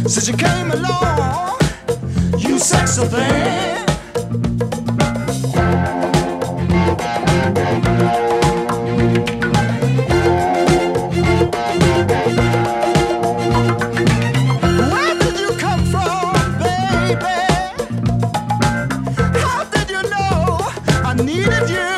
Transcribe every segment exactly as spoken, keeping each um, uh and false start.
Since you came along, you sexy thing. Where did you come from, baby? How did you know I needed you?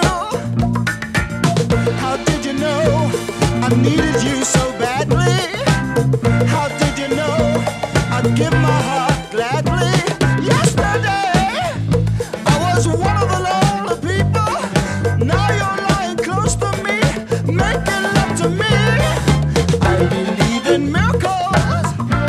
How did you know I needed you so badly? How did you know I'd give my heart gladly? Yesterday I was one of the lonely people. Now you're lying close to me, making love to me. I believe in miracles.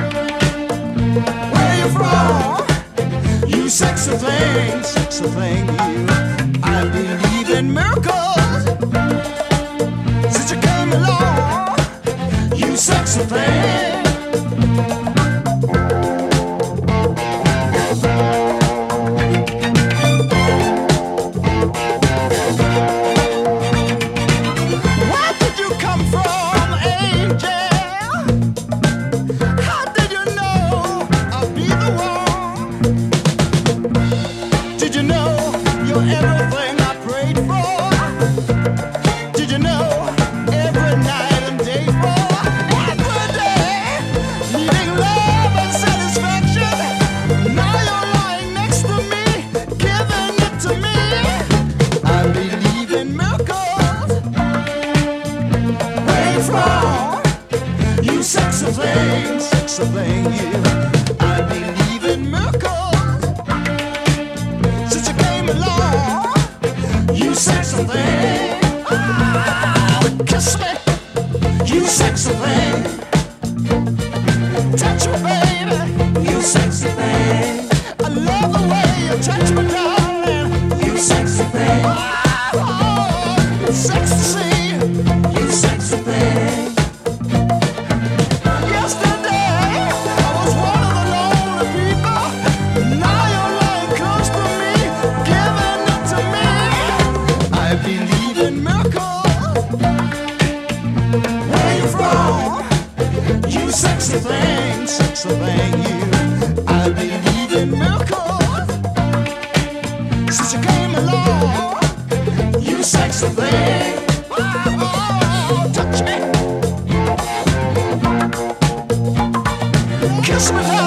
Where you from? You sexy thing, sexy thing, you. I believe in miracles. Since you came along, you sexy thing. Where did you come from, angel? How did you know I'll be the one? Did you know you're everything I prayed for? Did you know every night and day for? Every day, needing love and satisfaction. Now you're lying next to me, giving it to me. I believe in miracles. Where you from? You sexy thing, sexy thing, you. I believe in miracles. Since you came along, you sexy thing. Oh, kiss me, you sexy thing. Touch me, baby, you sexy thing. I love the way you touch me, darling. You sexy thing. Oh, it's sexy to see you sexy thing. Yesterday I was one of the lonely people. Now you're lying close to me, giving it to me. I believe in miracles. Where you from? You sexy thing, sexy thing, you. I believe in miracles. Since you came along, you sexy thing. Oh, touch me, kiss me.